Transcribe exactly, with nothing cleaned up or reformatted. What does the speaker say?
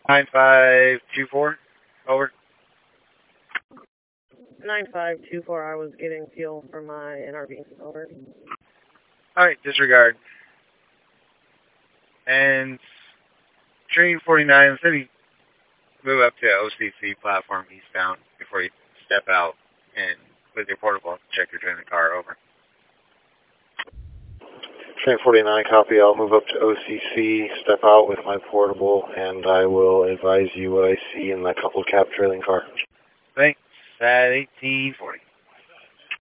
nine five two four, over. nine five two four, I was getting fuel for my N R V, over. Alright, disregard. And train forty-nine, maybe move up to O C C platform eastbound before you step out and with your portable check your train the car, over. Train forty-nine, copy. I'll move up to O C C, step out with my portable, and I will advise you what I see in that coupled cab trailing car. Thanks. At eighteen forty.